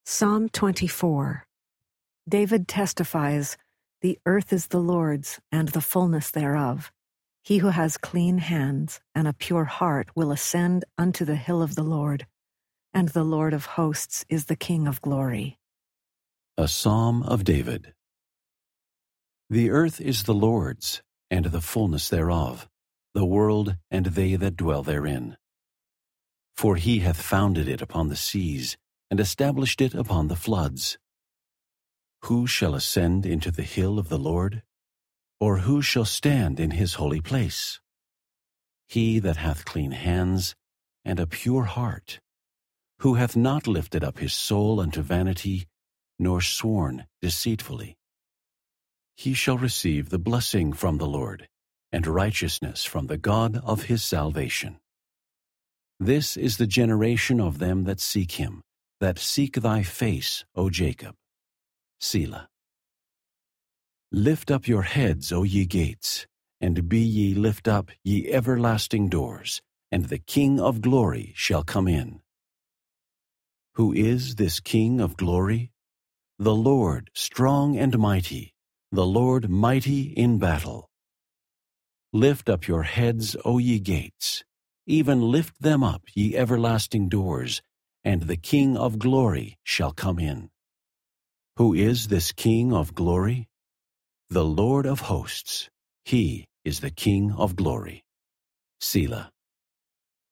Psalm 24. David testifies, "The earth is the Lord's, and the fullness thereof. He who has clean hands and a pure heart will ascend unto the hill of the Lord, and the Lord of hosts is the King of glory." A Psalm of David. The earth is the Lord's, and the fullness thereof, the world and they that dwell therein. For he hath founded it upon the seas, and established it upon the floods. Who shall ascend into the hill of the Lord? Or who shall stand in his holy place? He that hath clean hands and a pure heart, who hath not lifted up his soul unto vanity, nor sworn deceitfully. He shall receive the blessing from the Lord, and righteousness from the God of his salvation. This is the generation of them that seek him, that seek thy face, O Jacob. Selah. Lift up your heads, O ye gates, and be ye lift up, ye everlasting doors, and the King of glory shall come in. Who is this King of glory? The Lord strong and mighty, the Lord mighty in battle. Lift up your heads, O ye gates, even lift them up, ye everlasting doors, and the King of glory shall come in. Who is this King of glory? The Lord of hosts. He is the King of glory. Selah.